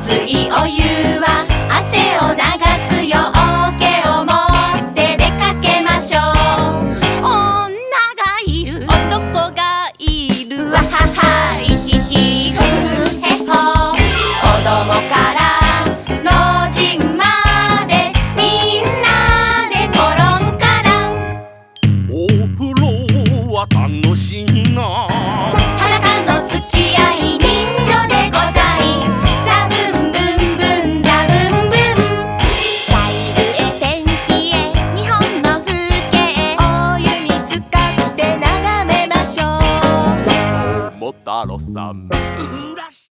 熱いお湯は汗を流すよ。桶を持って出かけましょう。 女がいる男がいるわはは、いひひふへほ。子供から老人までみんなで転んから。 お風呂は楽しい